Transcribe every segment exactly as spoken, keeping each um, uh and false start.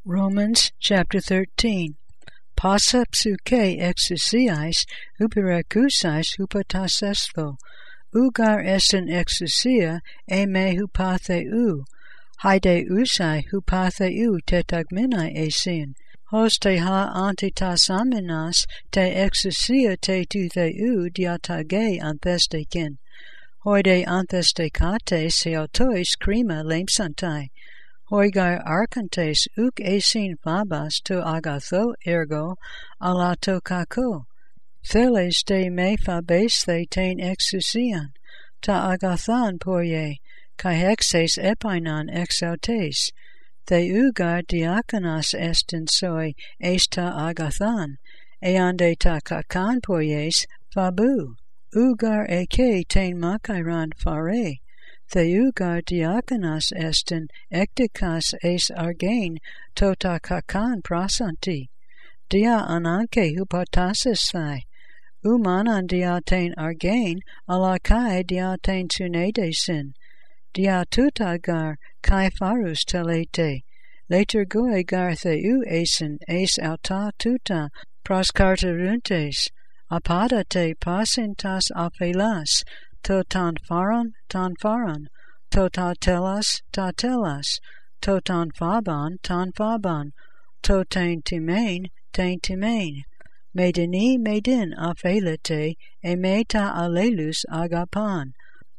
Romans chapter thirteen. Pasa psuke exousiais huperakousiais hupotasestho, ugar esten exousia e me hupatheu, haide usai hupatheu tetagmenai esin, hos te ha antitasamenas te exousia te tutheu diatage anthestekin, hoide anthestekate seautois krima lempsantai, hoigar arkantes uk esin phabas to agatho ergo alato kako, theles de me phabes the tain exousian, ta agathan poie, kai hexes epainan exautes, the ugar diakonos estin soi esta agathan, eande ta kakan poies phabu, ugar eke tain makairan phare, Theugar diakonos estin ektikas es argain tota kakan prasanti, dia ananke hupotasis thai, umanan diatain argain alakai diatain tunedesin, dia tutagar kai farus telete, letergoi gar theu esin es auta tuta proskarteruntes, apadate pasintas aphelas, to tan faron, tan faron, to ta telas, ta telas, to tan faban, tan faban, to tain timain, tain timain, medini medin aphelete, e me ta alelus agapan,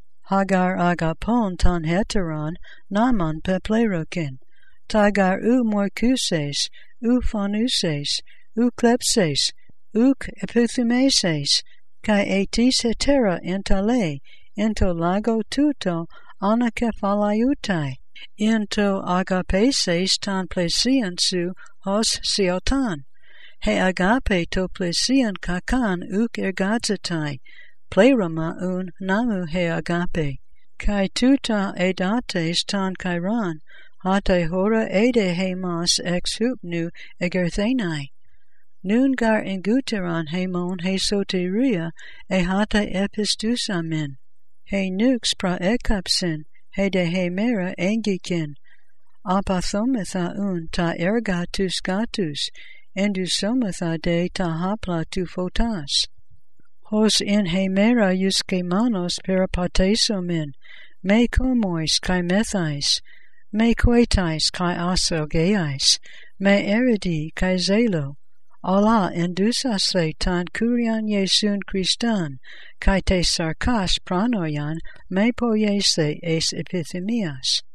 hagar agapon tan heteron, naman peplerokin, tagar u morkuses, u phonuses, u klepses, uk epithumeses, kai etis hetera entale, into lago tuto anacephalaiutai, into agapeses tan plesiansu hos siotan, he agape to plesian kakan uk ergadzatai, pleroma un namu he agape, kai tuta edates tan kairan, hate hora ede he mas ex hupnu egerthenai, nun gar inguteran hemon he soteria e hata epistusamin, he nux pra ekapsin, he de he mera engikin, apathometha un ta ergatus gatus, endusometha de ta hapla tu photas, hos in he mera yuske manos peripatesomin, me komois kai methais, me koetais kai asogeais, me eridi kai zelo, Allah endusase tan kurian Yesun Christan, kai te sarkas pranoyan me poiese es epithemias.